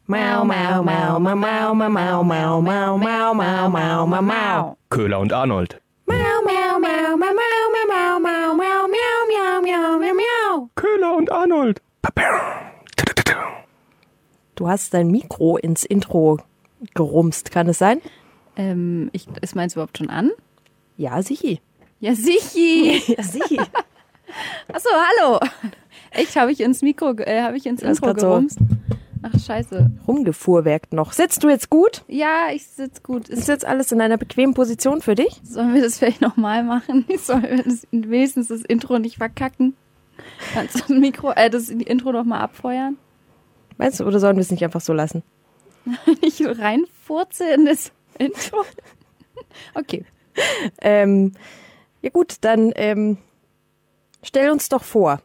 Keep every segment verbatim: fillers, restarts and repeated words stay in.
Mau, mau, mau, mau, mau, mau, mau, mau, mau, mau, mau, mau, mau, mau. Köhler und Arnold. Mau, mau, mau, mau, mau, mau, mau, mau, mau, miau, miau, miau, miau. Köhler und Arnold. Du hast dein Mikro ins Intro gerumst, kann es sein? Ähm, ich, ist meins überhaupt schon an? Ja, sichi. Ja, sichi. Ja, sichi. Achso, hallo. Echt, habe ich ins Mikro, äh, habe ich ins Du hast Intro grad so- gerumst? Ach, scheiße. Rumgefuhrwerkt noch. Sitzt du jetzt gut? Ja, ich sitze gut. Ist Ist, jetzt alles in einer bequemen Position für dich? sollen wir das vielleicht nochmal machen? Sollen wir das, wenigstens das Intro nicht verkacken? Kannst du das Mikro, äh, das Intro nochmal abfeuern? Meinst du, oder sollen wir es nicht einfach so lassen? Ich so reinfurze in das Intro? Okay. Ähm, ja gut, dann ähm, stell uns doch vor.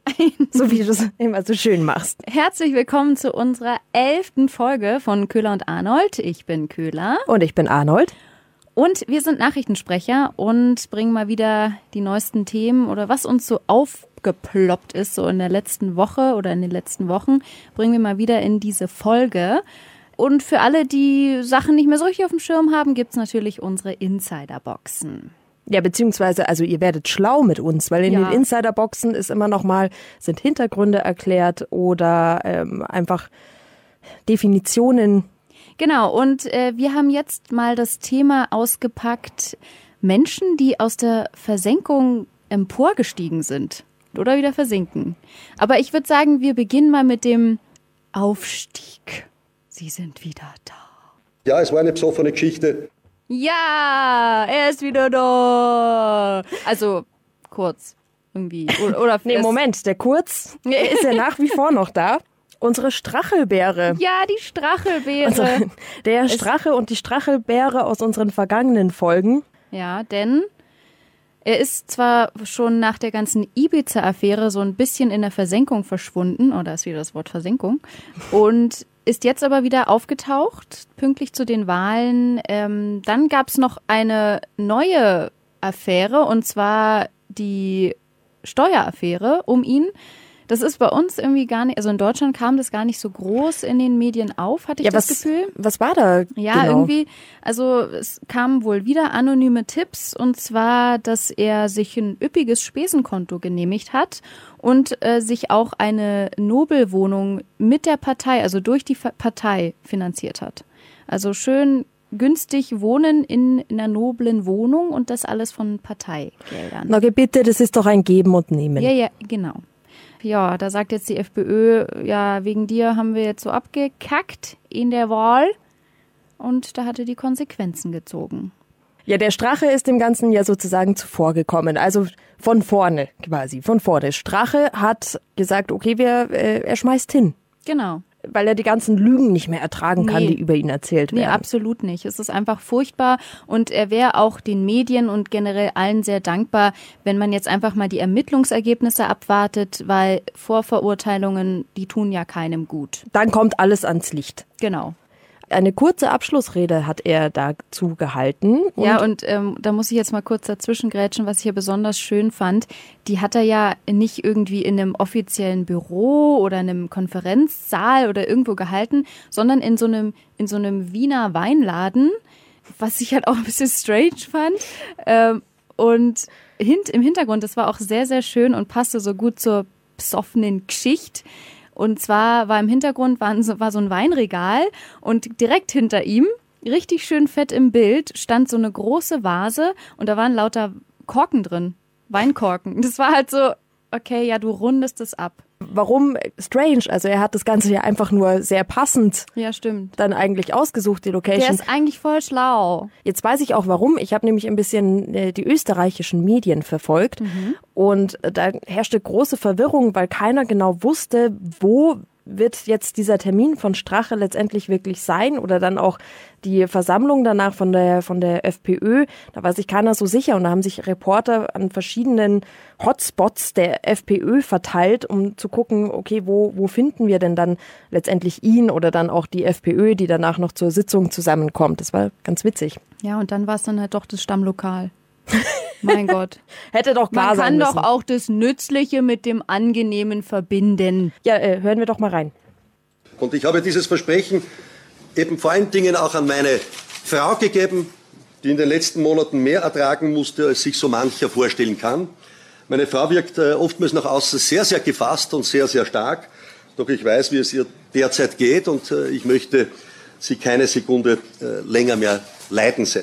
So wie du es immer so schön machst. Herzlich willkommen zu unserer elften Folge von Köhler und Arnold. Ich bin Köhler. Und ich bin Arnold. Und wir sind Nachrichtensprecher und bringen mal wieder die neuesten Themen oder was uns so aufgeploppt ist, so in der letzten Woche oder in den letzten Wochen, bringen wir mal wieder in diese Folge. Und für alle, die Sachen nicht mehr so richtig auf dem Schirm haben, gibt's natürlich unsere Insiderboxen. Ja, beziehungsweise, also ihr werdet schlau mit uns, weil in Ja. den Insiderboxen ist immer noch mal, sind Hintergründe erklärt oder ähm, einfach Definitionen. Genau, und äh, wir haben jetzt mal das Thema ausgepackt, Menschen, die aus der Versenkung emporgestiegen sind oder wieder versinken. Aber ich würde sagen, wir beginnen mal mit dem Aufstieg. Sie sind wieder da. Ja, es war eine besoffene Geschichte. Ja, er ist wieder da. Also kurz irgendwie. Oder, oder Nee, es- Moment, der Kurz der ist ja nach wie vor noch da. Unsere Strachelbeere. Ja, die Strachelbeere. Also, der Strache und die Strachelbeere aus unseren vergangenen Folgen. Ja, denn er ist zwar schon nach der ganzen Ibiza-Affäre so ein bisschen in der Versenkung verschwunden, oh, da ist wieder das Wort Versenkung, und ist jetzt aber wieder aufgetaucht, pünktlich zu den Wahlen. Ähm, dann gab es noch eine neue Affäre, und zwar die Steueraffäre um ihn. Das ist bei uns irgendwie gar nicht, also in Deutschland kam das gar nicht so groß in den Medien auf, hatte ich Ja, das was, Gefühl. was war da Ja, genau? irgendwie, also es kamen wohl wieder anonyme Tipps, und zwar, dass er sich ein üppiges Spesenkonto genehmigt hat und äh, sich auch eine Nobelwohnung mit der Partei, also durch die Fa- Partei finanziert hat. Also schön günstig wohnen in, in einer noblen Wohnung und das alles von Parteigeldern. Na bitte, das ist doch ein Geben und Nehmen. Ja, ja, genau. Ja, da sagt jetzt die FPÖ, ja, wegen dir haben wir jetzt so abgekackt in der Wahl. Und da hatte die Konsequenzen gezogen. Ja, der Strache ist dem Ganzen ja sozusagen zuvorgekommen. Also von vorne quasi, von vorne. Strache hat gesagt, okay, wir, äh, er schmeißt hin. Genau. Weil er die ganzen Lügen nicht mehr ertragen kann, Nee. die über ihn erzählt Nee, werden. absolut nicht. Es ist einfach furchtbar und er wäre auch den Medien und generell allen sehr dankbar, wenn man jetzt einfach mal die Ermittlungsergebnisse abwartet, weil Vorverurteilungen, die tun ja keinem gut. Dann kommt alles ans Licht. Genau. Eine kurze Abschlussrede hat er dazu gehalten. Und Ja, und ähm, da muss ich jetzt mal kurz dazwischen grätschen, was ich hier besonders schön fand. Die hat er ja nicht irgendwie in einem offiziellen Büro oder einem Konferenzsaal oder irgendwo gehalten, sondern in so einem, in so einem Wiener Weinladen, was ich halt auch ein bisschen strange fand. Ähm, und hint, im Hintergrund, das war auch sehr, sehr schön und passte so gut zur besoffenen Geschichte. Und zwar war im Hintergrund war so, war so ein Weinregal und direkt hinter ihm, richtig schön fett im Bild, stand so eine große Vase und da waren lauter Korken drin, Weinkorken. Das war halt so, okay, ja, du rundest es ab. warum strange? Also er hat das Ganze ja einfach nur sehr passend Ja, stimmt. dann eigentlich ausgesucht, die Der Location. ist eigentlich voll schlau. Jetzt weiß ich auch warum. Ich habe nämlich ein bisschen äh, die österreichischen Medien verfolgt und äh, da herrschte große Verwirrung, weil keiner genau wusste, wo wird jetzt dieser Termin von Strache letztendlich wirklich sein oder dann auch die Versammlung danach von der von der FPÖ. Da war sich keiner so sicher und da haben sich Reporter an verschiedenen Hotspots der FPÖ verteilt, um zu gucken, okay, wo wo finden wir denn dann letztendlich ihn oder dann auch die FPÖ, die danach noch zur Sitzung zusammenkommt. Das war ganz witzig. Ja, und dann war es dann halt doch das Stammlokal. Mein Gott. Hätte doch klar Man sein kann müssen. doch auch das Nützliche mit dem Angenehmen verbinden. Ja, äh, hören wir doch mal rein. Und ich habe dieses Versprechen eben vor allen Dingen auch an meine Frau gegeben, die in den letzten Monaten mehr ertragen musste, als sich so mancher vorstellen kann. Meine Frau wirkt äh, oftmals nach außen sehr, sehr gefasst und sehr, sehr stark. Doch ich weiß, wie es ihr derzeit geht und äh, ich möchte sie keine Sekunde äh, länger mehr leiden sehen.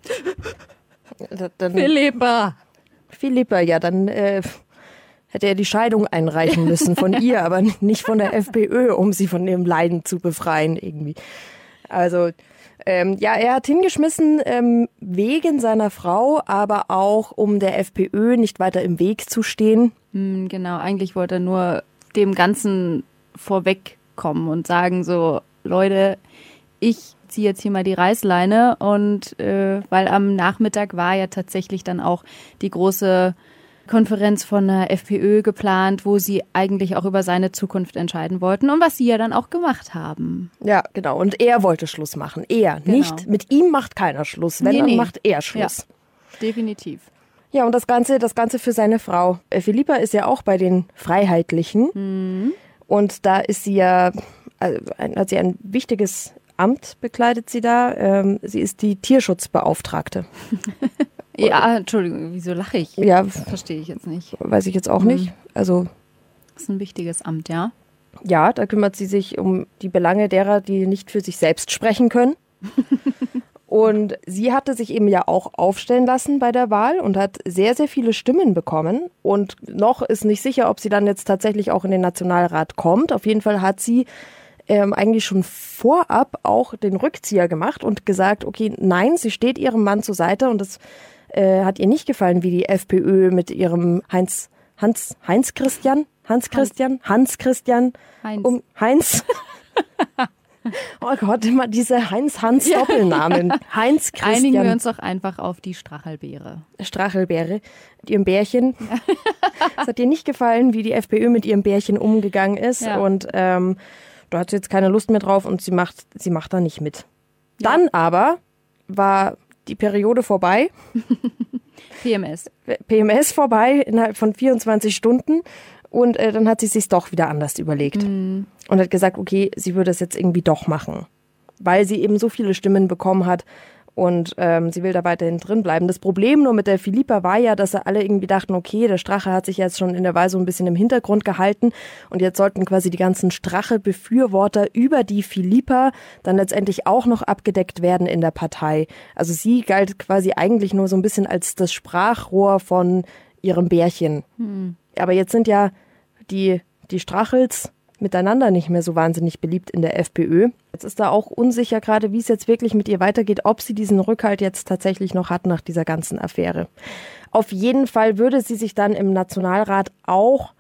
Dann, Philippa. Philippa, ja, dann äh, hätte er die Scheidung einreichen müssen von ihr, aber nicht von der FPÖ, um sie von ihrem Leiden zu befreien irgendwie. Also ähm, ja, er hat hingeschmissen ähm, wegen seiner Frau, aber auch um der FPÖ nicht weiter im Weg zu stehen. Hm, genau, eigentlich wollte er nur dem Ganzen vorwegkommen und sagen so, Leute, ich ziehe jetzt hier mal die Reißleine und äh, weil am Nachmittag war ja tatsächlich dann auch die große Konferenz von der FPÖ geplant, wo sie eigentlich auch über seine Zukunft entscheiden wollten und was sie ja dann auch gemacht haben. Ja, genau. Und er wollte Schluss machen. Er, Genau. nicht. Mit ihm macht keiner Schluss. Wenn, Nee, dann nee. macht er Schluss. Ja, definitiv. Ja, und das Ganze, das Ganze für seine Frau. Äh, Philippa ist ja auch bei den Freiheitlichen. Mhm. Und da ist sie ja, also, ein, hat sie ein wichtiges Amt bekleidet sie da. Ähm, sie ist die Tierschutzbeauftragte. Ja, Entschuldigung, wieso lache ich? Ja, Verstehe ich jetzt nicht. weiß ich jetzt auch nicht. Also Das ist ein wichtiges Amt, ja. ja, da kümmert sie sich um die Belange derer, die nicht für sich selbst sprechen können. Und sie hatte sich eben ja auch aufstellen lassen bei der Wahl und hat sehr, sehr viele Stimmen bekommen. Und noch ist nicht sicher, ob sie dann jetzt tatsächlich auch in den Nationalrat kommt. Auf jeden Fall hat sie ähm, eigentlich schon vorab auch den Rückzieher gemacht und gesagt, okay, nein, sie steht ihrem Mann zur Seite und das äh, hat ihr nicht gefallen, wie die FPÖ mit ihrem Heinz, Hans, Heinz Christian, Hans Christian, Hans Christian, Heinz. um Heinz. Oh Gott, immer diese Heinz-Hans-Doppelnamen. Heinz Einigen wir Christian uns doch einfach auf die Strachelbeere. Strachelbeere, mit ihrem Bärchen. Es hat ihr nicht gefallen, wie die FPÖ mit ihrem Bärchen umgegangen ist. Ja. Und ähm, da hat sie jetzt keine Lust mehr drauf und sie macht, sie macht da nicht mit. Dann aber war die Periode vorbei, P M S. P M S vorbei innerhalb von vierundzwanzig Stunden. Und äh, dann hat sie sich doch wieder anders überlegt. Mhm. Und hat gesagt, okay, sie würde es jetzt irgendwie doch machen. Weil sie eben so viele Stimmen bekommen hat und ähm, sie will da weiterhin drin bleiben. Das Problem nur mit der Philippa war ja, dass sie alle irgendwie dachten, okay, der Strache hat sich jetzt schon in der Wahl so ein bisschen im Hintergrund gehalten und jetzt sollten quasi die ganzen Strache-Befürworter über die Philippa dann letztendlich auch noch abgedeckt werden in der Partei. Also sie galt quasi eigentlich nur so ein bisschen als das Sprachrohr von ihrem Bärchen. Mhm. Aber jetzt sind ja die, die Strachels miteinander nicht mehr so wahnsinnig beliebt in der FPÖ. Jetzt ist da auch unsicher gerade, wie es jetzt wirklich mit ihr weitergeht, ob sie diesen Rückhalt jetzt tatsächlich noch hat nach dieser ganzen Affäre. Auf jeden Fall würde sie sich dann im Nationalrat auch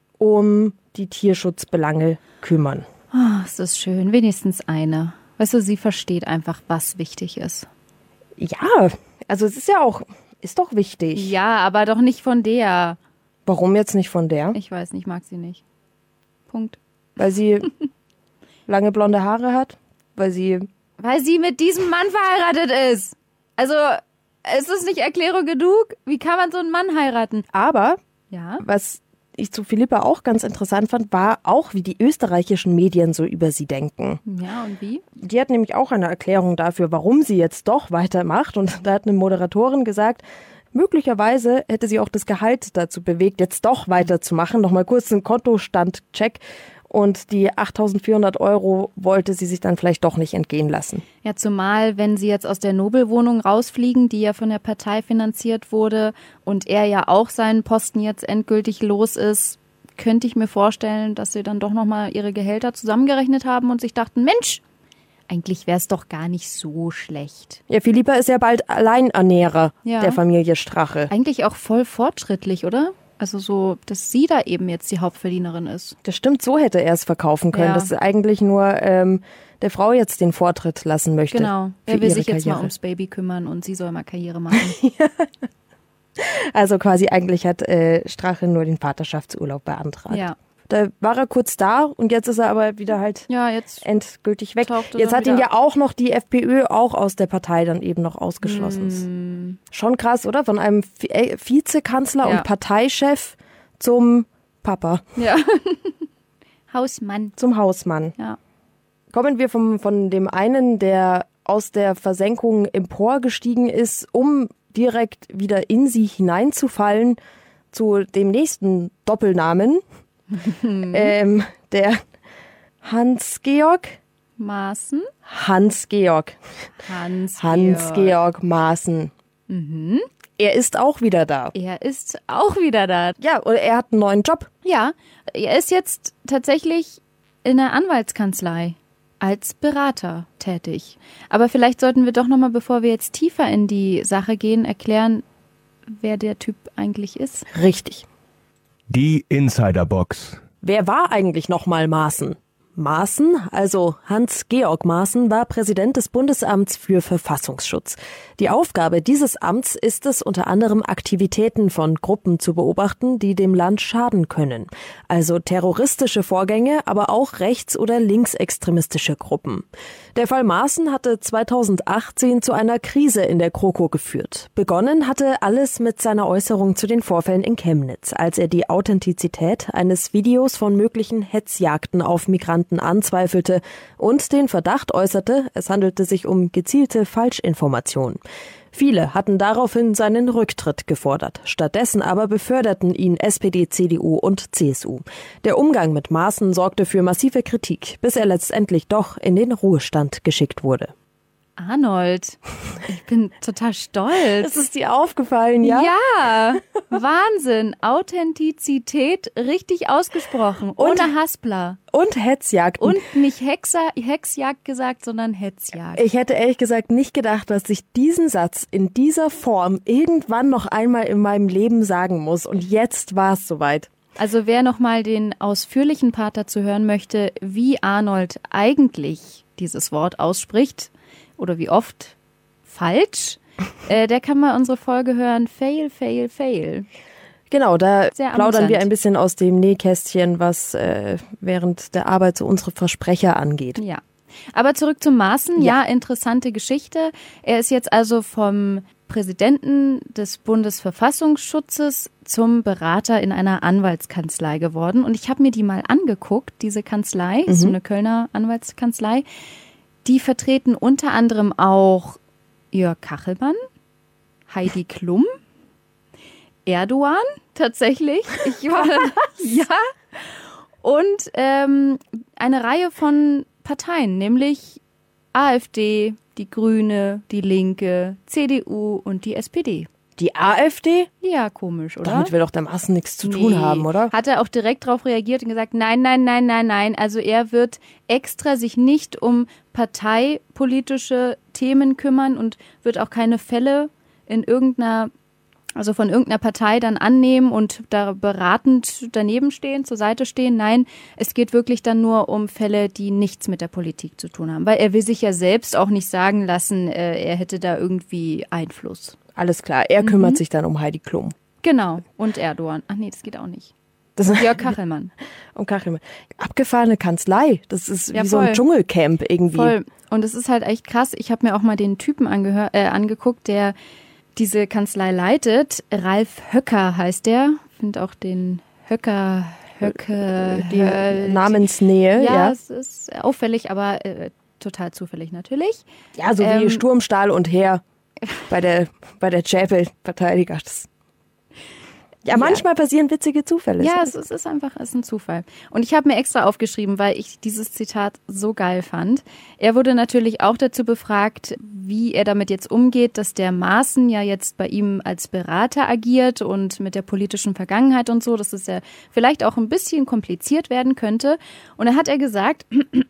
um die Tierschutzbelange kümmern. Oh, ist das schön. Wenigstens eine. Weißt du, sie versteht einfach, was wichtig ist. Ja, also es ist ja auch, ist doch wichtig. Ja, aber doch nicht von der. Warum jetzt nicht von der? Ich weiß nicht, mag sie nicht. Punkt. Weil sie lange blonde Haare hat? Weil sie... Weil sie mit diesem Mann verheiratet ist. Also, ist das nicht Erklärung genug? Wie kann man so einen Mann heiraten? Aber, Ja. was ich zu Philippa auch ganz interessant fand, war auch, wie die österreichischen Medien so über sie denken. Ja, und wie? Die hat nämlich auch eine Erklärung dafür, warum sie jetzt doch weitermacht. Und da hat eine Moderatorin gesagt, möglicherweise hätte sie auch das Gehalt dazu bewegt, jetzt doch weiterzumachen. Nochmal kurz einen Kontostand-Check. Und die achttausendvierhundert Euro wollte sie sich dann vielleicht doch nicht entgehen lassen. Ja, zumal, wenn sie jetzt aus der Nobelwohnung rausfliegen, die ja von der Partei finanziert wurde und er ja auch seinen Posten jetzt endgültig los ist, könnte ich mir vorstellen, dass sie dann doch nochmal ihre Gehälter zusammengerechnet haben und sich dachten, Mensch, eigentlich wäre es doch gar nicht so schlecht. Ja, Philippa ist ja bald Alleinernährer Ja. der Familie Strache. Eigentlich auch voll fortschrittlich, oder? Also so, dass sie da eben jetzt die Hauptverdienerin ist. Das stimmt, so hätte er es verkaufen können, Ja. dass er eigentlich nur ähm, der Frau jetzt den Vortritt lassen möchte. Genau. für Er will ihre sich jetzt mal Karriere. ums Baby kümmern und sie soll mal Karriere machen. Also quasi eigentlich hat äh, Strache nur den Vaterschaftsurlaub beantragt. Ja. Da war er kurz da und jetzt ist er aber wieder halt Ja, jetzt. endgültig weg. Taucht er Jetzt dann hat ihn wieder ja auch noch die FPÖ auch aus der Partei dann eben noch ausgeschlossen. Mm, Schon krass, oder? Von einem Vi- äh, Vizekanzler Ja. und Parteichef zum Papa, ja. Hausmann. zum Hausmann. Ja. Kommen wir vom, von dem einen, der aus der Versenkung emporgestiegen ist, um direkt wieder in sie hineinzufallen, zu dem nächsten Doppelnamen, ähm, der Hans-Georg Maaßen. Hans-Georg. Hans-Georg. Hans-Georg Maaßen. Mhm. Er ist auch wieder da. Er ist auch wieder da. Ja, und er hat einen neuen Job. Ja, er ist jetzt tatsächlich in der Anwaltskanzlei als Berater tätig. Aber vielleicht sollten wir doch nochmal, bevor wir jetzt tiefer in die Sache gehen, erklären, wer der Typ eigentlich ist. Richtig. Die Insiderbox. Wer war eigentlich nochmal Maaßen? Maaßen, also Hans-Georg Maaßen, war Präsident des Bundesamts für Verfassungsschutz. Die Aufgabe dieses Amts ist es, unter anderem Aktivitäten von Gruppen zu beobachten, die dem Land schaden können. Also terroristische Vorgänge, aber auch rechts- oder linksextremistische Gruppen. Der Fall Maaßen hatte zweitausendachtzehn zu einer Krise in der Kroko geführt. Begonnen hatte alles mit seiner Äußerung zu den Vorfällen in Chemnitz, als er die Authentizität eines Videos von möglichen Hetzjagden auf Migranten anzweifelte und den Verdacht äußerte, es handelte sich um gezielte Falschinformationen. Viele hatten daraufhin seinen Rücktritt gefordert. Stattdessen aber beförderten ihn S P D, C D U und C S U. Der Umgang mit Maaßen sorgte für massive Kritik, bis er letztendlich doch in den Ruhestand geschickt wurde. Arnold, ich bin total stolz. Ist es dir aufgefallen, ja? Ja, Wahnsinn. Authentizität richtig ausgesprochen, ohne Und- Haspler. Und Hetzjagden. Und nicht Hexer, Hexjagd gesagt, sondern Hetzjagd. Ich hätte ehrlich gesagt nicht gedacht, dass ich diesen Satz in dieser Form irgendwann noch einmal in meinem Leben sagen muss. Und jetzt war es soweit. Also wer nochmal den ausführlichen Part dazu hören möchte, wie Arnold eigentlich dieses Wort ausspricht oder wie oft falsch, äh, der kann mal unsere Folge hören, Fail, Fail, Fail. Genau, da Sehr plaudern amüsant. wir ein bisschen aus dem Nähkästchen, was äh, während der Arbeit so unsere Versprecher angeht. Ja. Aber zurück zum Maaßen. Ja. ja, interessante Geschichte. Er ist jetzt also vom Präsidenten des Bundesverfassungsschutzes zum Berater in einer Anwaltskanzlei geworden. Und ich habe mir die mal angeguckt, diese Kanzlei, mhm. so eine Kölner Anwaltskanzlei. Die vertreten unter anderem auch Jörg Kachelmann, Heidi Klum, Erdogan, tatsächlich. Ich war ja. Und ähm, eine Reihe von Parteien, nämlich AfD, die Grüne, die Linke, C D U und die S P D. Die AfD? Ja, komisch, oder? Damit will doch der Maaßen nichts zu tun Nee. haben, oder? Hat er auch direkt darauf reagiert und gesagt, nein, nein, nein, nein, nein. Also er wird extra sich nicht um parteipolitische Themen kümmern und wird auch keine Fälle in irgendeiner, also von irgendeiner Partei dann annehmen und da beratend daneben stehen, zur Seite stehen. Nein, es geht wirklich dann nur um Fälle, die nichts mit der Politik zu tun haben. Weil er will sich ja selbst auch nicht sagen lassen, äh, er hätte da irgendwie Einfluss. Alles klar, er kümmert sich dann um Heidi Klum. Genau. Und Erdogan. Ach nee, das geht auch nicht. Das Jörg Kachelmann. um Kachelmann. Abgefahrene Kanzlei. Das ist Ja, wie so ein voll. Dschungelcamp irgendwie. Voll. Und es ist halt echt krass. Ich habe mir auch mal den Typen angehör äh, angeguckt, der diese Kanzlei leitet. Ralf Höcker heißt der. Ich finde auch den Höcker, Höcke, die äh, Namensnähe, ja, ja. es ist auffällig, aber äh, total zufällig natürlich. Ja, so wie Ähm, Sturm, Stahl und Heer bei der, bei der Chapel-Verteidiger. Das- Ja, manchmal passieren witzige Zufälle. Ja, es, es ist einfach, es ist ein Zufall. Und ich habe mir extra aufgeschrieben, weil ich dieses Zitat so geil fand. Er wurde natürlich auch dazu befragt, wie er damit jetzt umgeht, dass der Maaßen ja jetzt bei ihm als Berater agiert und mit der politischen Vergangenheit und so, dass es ja vielleicht auch ein bisschen kompliziert werden könnte. Und da hat er gesagt,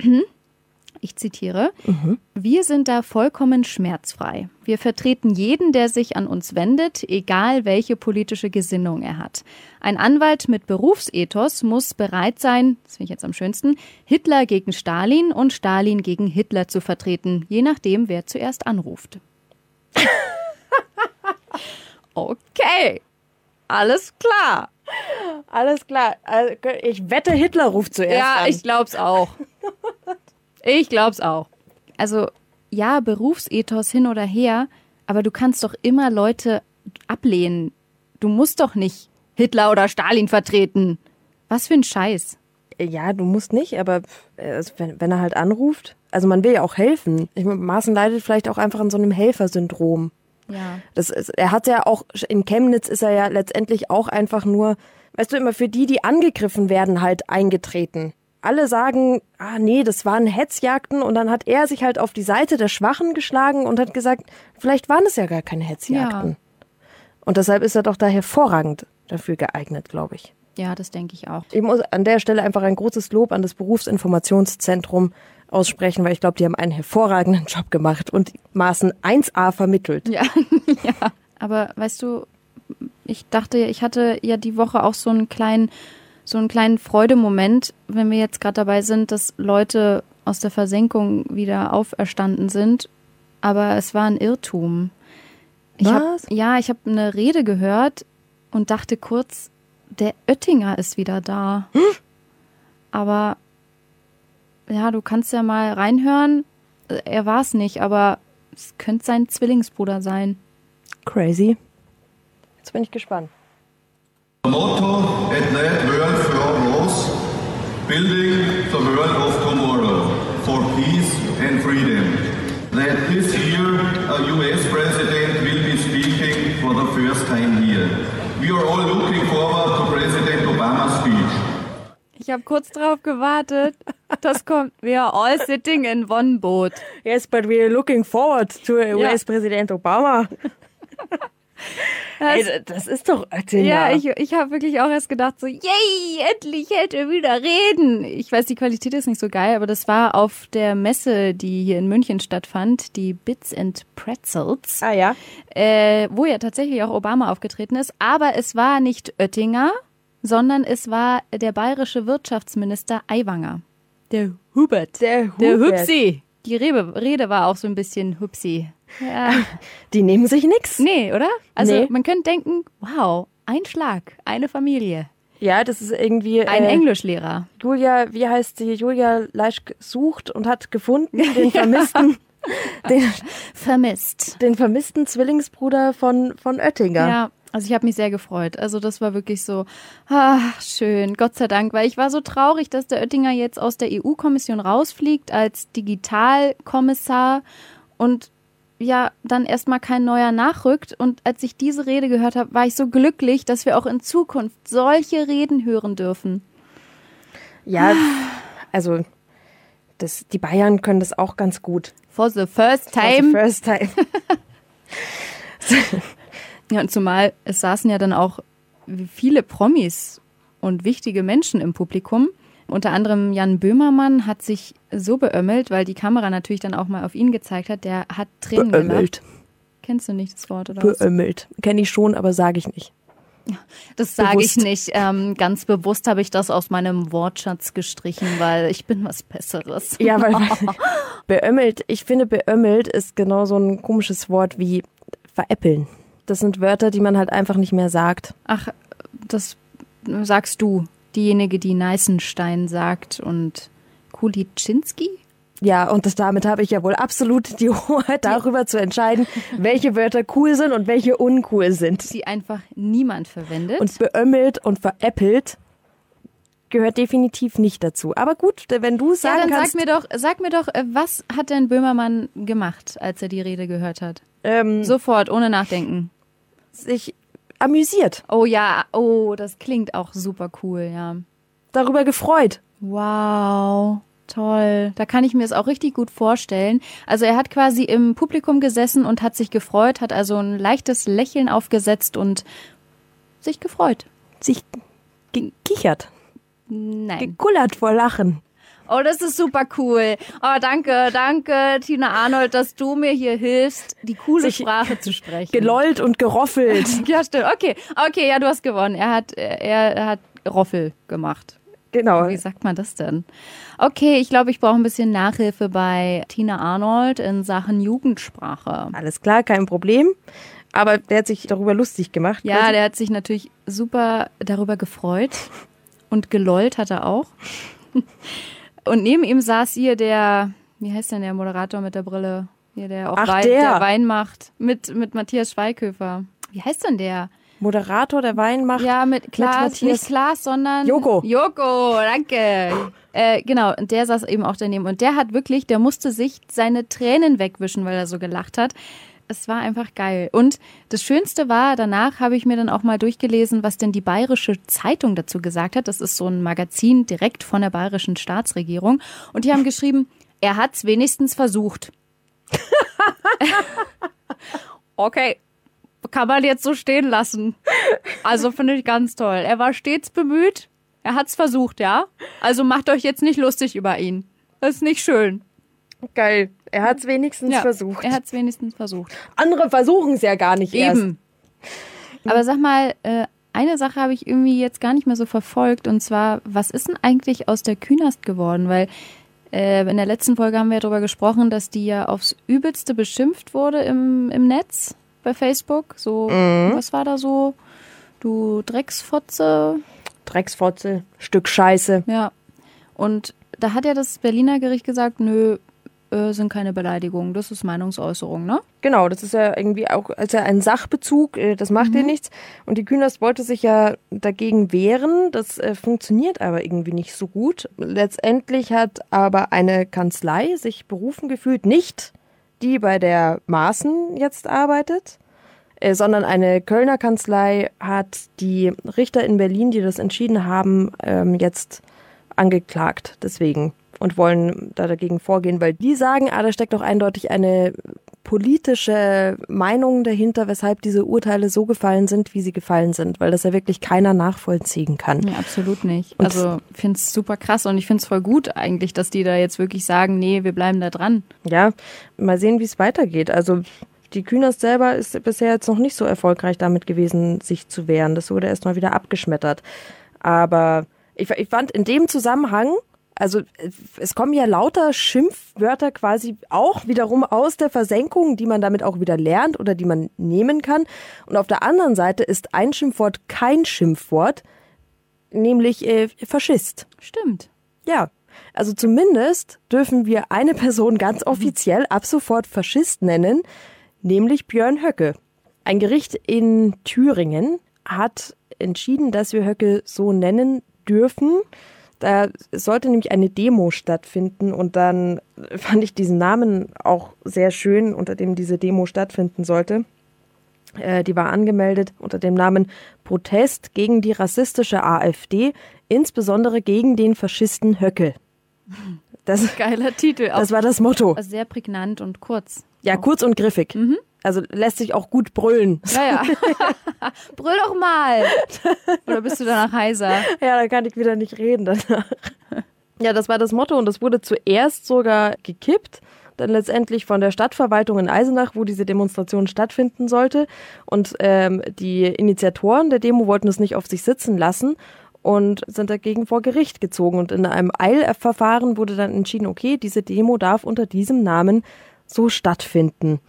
ich zitiere, mhm. wir sind da vollkommen schmerzfrei. Wir vertreten jeden, der sich an uns wendet, egal welche politische Gesinnung er hat. Ein Anwalt mit Berufsethos muss bereit sein, das finde ich jetzt am schönsten, Hitler gegen Stalin und Stalin gegen Hitler zu vertreten, je nachdem, wer zuerst anruft. Okay, alles klar. Alles klar. Also, ich wette, Hitler ruft zuerst Ja, an. ich glaub's auch. Ich glaub's auch. Also, ja, Berufsethos hin oder her, aber du kannst doch immer Leute ablehnen. Du musst doch nicht Hitler oder Stalin vertreten. Was für ein Scheiß. Ja, du musst nicht, aber äh, wenn, wenn er halt anruft, also man will ja auch helfen. Ich meine, Maaßen leidet vielleicht auch einfach an so einem Helfersyndrom. Ja. Das ist, er hat ja auch, in Chemnitz ist er ja letztendlich auch einfach nur, weißt du, immer für die, die angegriffen werden, halt eingetreten. Alle sagen, ah nee, das waren Hetzjagden und dann hat er sich halt auf die Seite der Schwachen geschlagen und hat gesagt, vielleicht waren es ja gar keine Hetzjagden. Ja. Und deshalb ist er doch da hervorragend dafür geeignet, glaube ich. Ja, das denke ich auch. Ich muss an der Stelle einfach ein großes Lob an das Berufsinformationszentrum aussprechen, weil ich glaube, die haben einen hervorragenden Job gemacht und Maaßen eins a vermittelt. Ja, ja. Aber weißt du, ich dachte, ich hatte ja die Woche auch so einen kleinen so einen kleinen Freudemoment, wenn wir jetzt gerade dabei sind, dass Leute aus der Versenkung wieder auferstanden sind. Aber es war ein Irrtum. Ich Was? Hab, ja, ich habe eine Rede gehört und dachte kurz, der Oettinger ist wieder da. Hm? Aber ja, du kannst ja mal reinhören. Er war es nicht, aber es könnte sein Zwillingsbruder sein. Crazy. Jetzt bin ich gespannt. The motto at that World Fair was building the world of tomorrow for peace and freedom. That this year a U S president will be speaking for the first time here. We are all looking forward to President Obama's speech. Ich habe kurz drauf gewartet. Das kommt. We are all sitting in one boat. Yes, but we are looking forward to ja. U S-Präsident Obama. Das, Ey, das ist doch Oettinger. Ja, ich, ich habe wirklich auch erst gedacht so, yay, endlich hätte er wieder reden. Ich weiß, die Qualität ist nicht so geil, aber das war auf der Messe, die hier in München stattfand, die Bits and Pretzels. Ah ja. Äh, wo ja tatsächlich auch Obama aufgetreten ist. Aber es war nicht Oettinger, sondern es war der bayerische Wirtschaftsminister Aiwanger. Der Hubert. Der Hubert. Der Hupsi. Die Rede, Rede war auch so ein bisschen Hupsi. Ja. Die nehmen sich nix. Nee, oder? Also nee. Man könnte denken, wow, ein Schlag, eine Familie. Ja, das ist irgendwie... Ein äh, Englischlehrer. Julia, wie heißt sie? Julia Leischk sucht und hat gefunden den vermissten... den, Vermisst. Den vermissten Zwillingsbruder von, von Oettinger. Ja, also ich habe mich sehr gefreut. Also das war wirklich so, ach, schön, Gott sei Dank. Weil ich war so traurig, dass der Oettinger jetzt aus der E U-Kommission rausfliegt als Digitalkommissar und ja, dann erstmal kein neuer nachrückt. Und als ich diese Rede gehört habe, war ich so glücklich, dass wir auch in Zukunft solche Reden hören dürfen. Ja, also das, die Bayern können das auch ganz gut. For the first time. For the first time. Ja, und zumal es saßen ja dann auch viele Promis und wichtige Menschen im Publikum. Unter anderem Jan Böhmermann hat sich so beömmelt, weil die Kamera natürlich dann auch mal auf ihn gezeigt hat. Der hat Tränen beömmelt. gelacht. Kennst du nicht das Wort, oder was? Beömmelt. Kenne ich schon, aber sage ich nicht. Das sage ich nicht. Ähm, ganz bewusst habe ich das aus meinem Wortschatz gestrichen, weil ich bin was Besseres. Ja, weil beömmelt, ich finde beömmelt ist genau so ein komisches Wort wie veräppeln. Das sind Wörter, die man halt einfach nicht mehr sagt. Ach, das sagst du. Diejenige, die Neißenstein sagt und Kulitschinski? Ja, und das, damit habe ich ja wohl absolut die Hoheit darüber zu entscheiden, welche Wörter cool sind und welche uncool sind. Die einfach niemand verwendet. Und beömmelt und veräppelt gehört definitiv nicht dazu. Aber gut, wenn du sagen ja, dann kannst... Sag mir doch, sag mir doch, was hat denn Böhmermann gemacht, als er die Rede gehört hat? Ähm, Sofort, ohne nachdenken. Sich amüsiert. Oh ja, oh, das klingt auch super cool, ja. Darüber gefreut. Wow, toll. Da kann ich mir es auch richtig gut vorstellen. Also er hat quasi im Publikum gesessen und hat sich gefreut, hat also ein leichtes Lächeln aufgesetzt und sich gefreut. Sich gekichert. Nein. Gekullert vor Lachen. Oh, das ist super cool. Oh, danke, danke, Tina Arnold, dass du mir hier hilfst, die coole Sich Sprache zu sprechen. Gelollt und geroffelt. Ja, stimmt. Okay, okay, ja, du hast gewonnen. Er hat, er, er hat Roffel gemacht. Genau. Wie sagt man das denn? Okay, ich glaube, ich brauche ein bisschen Nachhilfe bei Tina Arnold in Sachen Jugendsprache. Alles klar, kein Problem. Aber der hat sich darüber lustig gemacht. Ja, quasi. Der hat sich natürlich super darüber gefreut. Und gelollt hat er auch. Und neben ihm saß hier der, wie heißt denn der Moderator mit der Brille? Hier, der auch Ach, Wein, der. der Wein macht. Mit, mit Matthias Schweighöfer. Wie heißt denn der? Moderator, der Wein macht. Ja, mit Klaas, Matthias. nicht Klaas, sondern Joko. Joko, danke. Äh, genau, und der saß eben auch daneben. Und der hat wirklich, der musste sich seine Tränen wegwischen, weil er so gelacht hat. Es war einfach geil. Und das Schönste war, danach habe ich mir dann auch mal durchgelesen, was denn die Bayerische Zeitung dazu gesagt hat. Das ist so ein Magazin direkt von der bayerischen Staatsregierung. Und die haben geschrieben, er hat es wenigstens versucht. Okay, kann man jetzt so stehen lassen. Also finde ich ganz toll. Er war stets bemüht. Er hat es versucht, ja. Also macht euch jetzt nicht lustig über ihn. Das ist nicht schön. Geil. Er hat es wenigstens Ja, versucht. er hat es wenigstens versucht. Andere versuchen es ja gar nicht erst. Eben. Aber sag mal, äh, eine Sache habe ich irgendwie jetzt gar nicht mehr so verfolgt. Und zwar, was ist denn eigentlich aus der Künast geworden? Weil äh, in der letzten Folge haben wir ja darüber gesprochen, dass die ja aufs Übelste beschimpft wurde im, im Netz bei Facebook. So, Mhm. was war da so? Du Drecksfotze. Drecksfotze, Stück Scheiße. Ja. Und da hat ja das Berliner Gericht gesagt, nö, äh, sind keine Beleidigungen. Das ist Meinungsäußerung, ne? Genau, das ist ja irgendwie auch also ein Sachbezug, äh, das macht ja nichts. Und die Künast wollte sich ja dagegen wehren, das äh, funktioniert aber irgendwie nicht so gut. Letztendlich hat aber eine Kanzlei sich berufen gefühlt, nicht die bei der Maaßen jetzt arbeitet, äh, sondern eine Kölner Kanzlei hat die Richter in Berlin, die das entschieden haben, ähm, jetzt angeklagt deswegen und wollen da dagegen vorgehen, weil die sagen, ah, da steckt doch eindeutig eine politische Meinung dahinter, weshalb diese Urteile so gefallen sind, wie sie gefallen sind, weil das ja wirklich keiner nachvollziehen kann. Nee, absolut nicht. Also ich finde es super krass und ich finde es voll gut eigentlich, dass die da jetzt wirklich sagen, nee, wir bleiben da dran. Ja, mal sehen, wie es weitergeht. Also die Künast selber ist bisher jetzt noch nicht so erfolgreich damit gewesen, sich zu wehren. Das wurde erstmal wieder abgeschmettert. Aber ich, ich fand in dem Zusammenhang, also es kommen ja lauter Schimpfwörter quasi auch wiederum aus der Versenkung, die man damit auch wieder lernt oder die man nehmen kann. Und auf der anderen Seite ist ein Schimpfwort kein Schimpfwort, nämlich äh, Faschist. Stimmt. Ja, also zumindest dürfen wir eine Person ganz offiziell ab sofort Faschist nennen, nämlich Björn Höcke. Ein Gericht in Thüringen hat entschieden, dass wir Höcke so nennen dürfen. Da sollte nämlich eine Demo stattfinden und dann fand ich diesen Namen auch sehr schön, unter dem diese Demo stattfinden sollte. Äh, die war angemeldet unter dem Namen Protest gegen die rassistische AfD, insbesondere gegen den Faschisten Höcke. Das, Geiler Titel. das war das Motto. Also sehr prägnant und kurz. Ja, kurz und griffig. Mhm. Also lässt sich auch gut brüllen. Ja, ja. Brüll doch mal. Oder bist du danach heiser? Ja, dann kann ich wieder nicht reden danach. Ja, das war das Motto und das wurde zuerst sogar gekippt. Dann letztendlich von der Stadtverwaltung in Eisenach, wo diese Demonstration stattfinden sollte. Und ähm, die Initiatoren der Demo wollten es nicht auf sich sitzen lassen und sind dagegen vor Gericht gezogen. Und in einem Eilverfahren wurde dann entschieden, okay, diese Demo darf unter diesem Namen so stattfinden.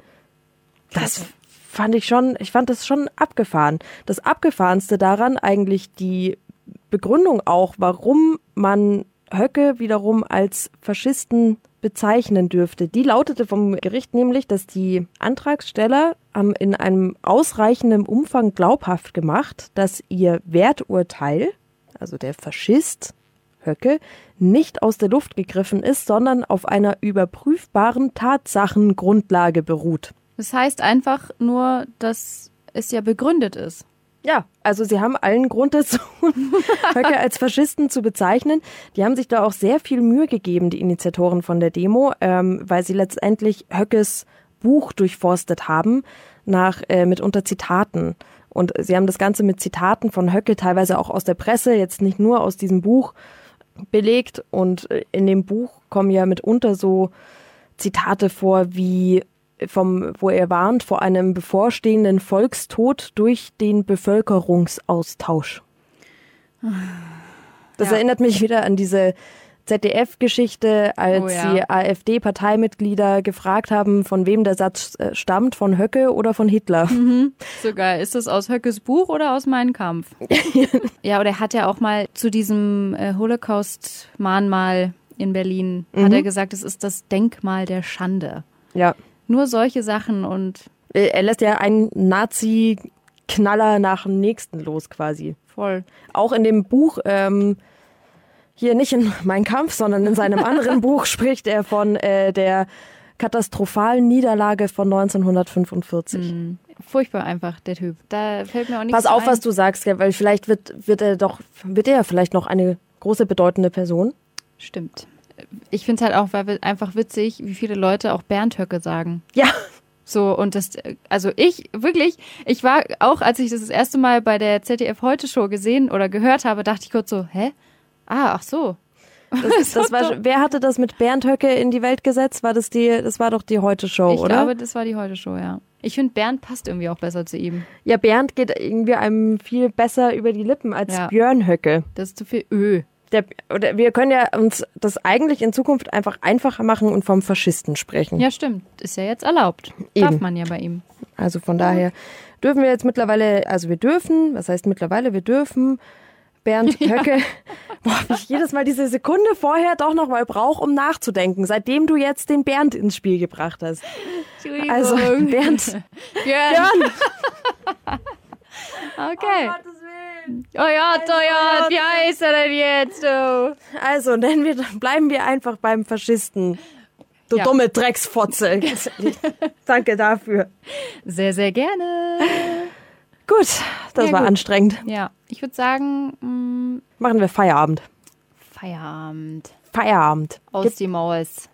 Das fand ich schon, ich fand das schon abgefahren. Das Abgefahrenste daran eigentlich die Begründung auch, warum man Höcke wiederum als Faschisten bezeichnen dürfte. Die lautete vom Gericht nämlich, dass die Antragsteller haben in einem ausreichenden Umfang glaubhaft gemacht, dass ihr Werturteil, also der Faschist Höcke, nicht aus der Luft gegriffen ist, sondern auf einer überprüfbaren Tatsachengrundlage beruht. Das heißt einfach nur, dass es ja begründet ist. Ja, also sie haben allen Grund dazu, Höcke als Faschisten zu bezeichnen. Die haben sich da auch sehr viel Mühe gegeben, die Initiatoren von der Demo, ähm, weil sie letztendlich Höckes Buch durchforstet haben, nach äh, mitunter Zitaten. Und sie haben das Ganze mit Zitaten von Höcke, teilweise auch aus der Presse, jetzt nicht nur aus diesem Buch, belegt. Und in dem Buch kommen ja mitunter so Zitate vor wie vom, wo er warnt vor einem bevorstehenden Volkstod durch den Bevölkerungsaustausch. Das Ja. erinnert mich wieder an diese Z D F-Geschichte, als Oh ja. die AfD-Parteimitglieder gefragt haben, von wem der Satz äh, stammt, von Höcke oder von Hitler. So geil. Ist das aus Höckes Buch oder aus Mein Kampf? Ja, oder er hat ja auch mal zu diesem äh, Holocaust-Mahnmal in Berlin, Mhm. hat er gesagt, es ist das Denkmal der Schande. Ja. Nur solche Sachen und Äh, Er lässt ja einen Nazi Knaller nach dem nächsten los quasi. Voll. Auch in dem Buch, ähm, hier nicht in Mein Kampf, sondern in seinem anderen Buch spricht er von äh, der katastrophalen Niederlage von neunzehnhundertfünfundvierzig. Mhm. Furchtbar einfach, der Typ. Da fällt mir auch nichts Pass auf, ein. was du sagst, gell, weil vielleicht wird, wird er doch, wird er vielleicht noch eine große, bedeutende Person. Stimmt. Ich finde es halt auch weil einfach witzig, wie viele Leute auch Bernd Höcke sagen. Ja. So, und das, also ich, wirklich, ich war auch, als ich das das erste Mal bei der Z D F-Heute-Show gesehen oder gehört habe, dachte ich kurz so, hä? Ah, ach so. Das, das war, wer hatte das mit Bernd Höcke in die Welt gesetzt? War das die, das war doch die Heute-Show, Ich oder? glaube, das war die Heute-Show, ja. Ich finde, Bernd passt irgendwie auch besser zu ihm. Ja, Bernd geht irgendwie einem viel besser über die Lippen als Ja. Björn Höcke. Das ist zu viel Ö. Der, oder wir können ja uns das eigentlich in Zukunft einfach einfacher machen und vom Faschisten sprechen. Ja, stimmt. Ist ja jetzt erlaubt. Eben. Darf man ja bei ihm. Also von daher dürfen wir jetzt mittlerweile, also wir dürfen, was heißt mittlerweile, wir dürfen Bernd Höcke, boah, wie ich jedes Mal diese Sekunde vorher doch noch mal brauche, um nachzudenken, seitdem du jetzt den Bernd ins Spiel gebracht hast. Entschuldigung. Also Bernd, Björn. Okay. Oh ja, oh ja, wie heißt er denn jetzt? Oh. also nennen wir, bleiben wir einfach beim Faschisten. Du Ja. dumme Drecksfotze. Danke dafür. Sehr, sehr gerne. Gut, das Ja, war gut. anstrengend. Ja, ich würde sagen, mh, Machen wir Feierabend. Feierabend. Feierabend. Aus Gibt, die Maus.